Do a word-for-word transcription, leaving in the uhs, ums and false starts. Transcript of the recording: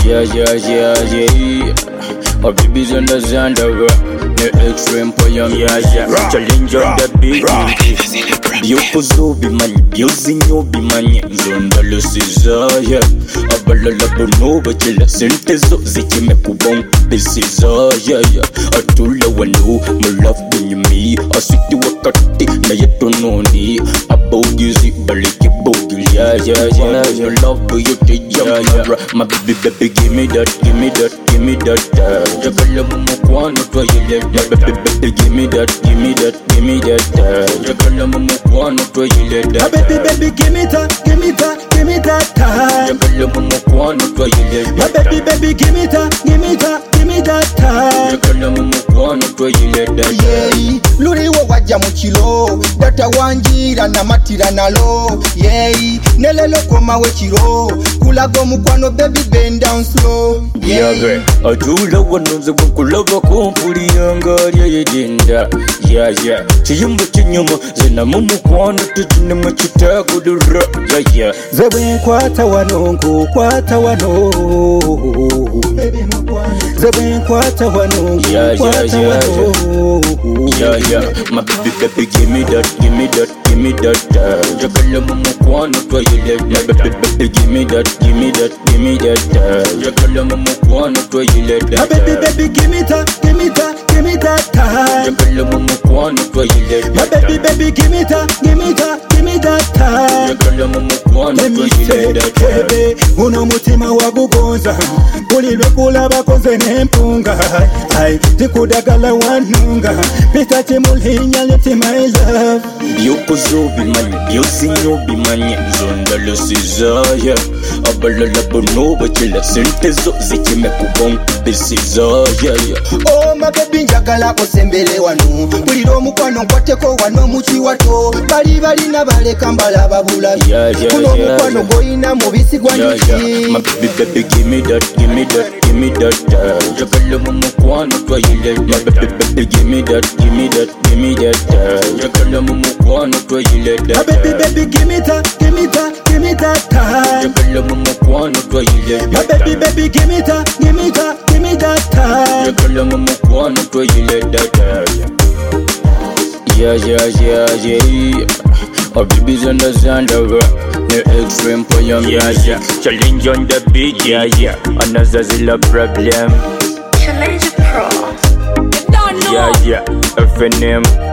Yeah, yeah, yeah, yeah. My baby's on the Xander, the extreme poem, yeah, yeah. Challenge on the beat. Byokozo bimanye, byozinyo bimanye. Zonda lusiza, yeah. Abalala bono bachela sentezo zikime kubong bisiza, yeah, yeah. Atula wano, my love binyumi. Aswiti wakati na yeto noni. Abogizi baliki bogi, yeah, yeah, yeah. Your love you take, yeah, yeah. My baby, baby, give me that, give me that, give me that. Jagala mumukwano twa yile that. Baby, baby, give me that, give me that, give me that. Jagala mumukwano twa yile that. Baby, baby, give me that, give me that, give me that time. Jagala mumukwano twa yile that. Baby, baby, give me that, give me that, give me that time. Jagala mumukwano twa yile that. Yeah, luliwo wajja mu kiro data wanjira namatira nalo. Yeah, nelelo komawe kiro kulaga omukwano baby bend down slow. Yeah, atula wanonze bukulaba kompuli yangaria yedinda. Yeah, yeah. Chiyumba chinyuma zina mumukwano tujine machitagudura. Yeah, yeah. Zebwe kwata wanongo kwata wano. Zebwe kwata wanongo yeah, kwata yeah, yeah, wano. Yeah, yeah. My baby, baby, give me that, give me that, give me that. Jagala mumukwano twa yile that. Baby, baby, give me that, give me that, give me that. Jagala mumukwano twa yile that. Baby, baby, give me that, give me that, give me that time. Jagala mumukwano twa yile that. Baby, baby, give me that, give me that, give me that time. Jagala mumukwano twa yile that. Kebe, uno mutima wagugonza kulilwe kulaba konze nempunga. Ay, tikudagala wanunga pita chimulinya leti my love. Byokozo bimanye, byozinyo bimanye. Zonda lusiza, yeah. Abalala bono bachela sentezo zikime kubong bisiza, yeah, yeah. Oh my baby njagala osembele wano buliro omukwano nkwateko wano mukiwato bali bali nabaleka mbala babula. Yeah, yeah, kuno yeah, omukwano yeah. goyina mubisi gwa Yeah, niki. yeah. My baby, baby, give me that, give me that, give me that. Jagala mumukwano twa yile that. My baby, baby, give me that, give me that, give me that. Jagala mumukwano twa yile that. Baby, baby, give me that, give me that, give me that time. Jagala mumukwano twa yile that. Baby, baby, give me that, give me that, give me that time. Jagala mumukwano twa yile that. Yeah, yeah, yeah, yeah. Our baby's on the Xander, the extreme poem, yeah, yeah. Challenge on the beat, yeah, yeah. Another zilla problem. Challenge Pro. You don't know. Yeah, yeah. F N M.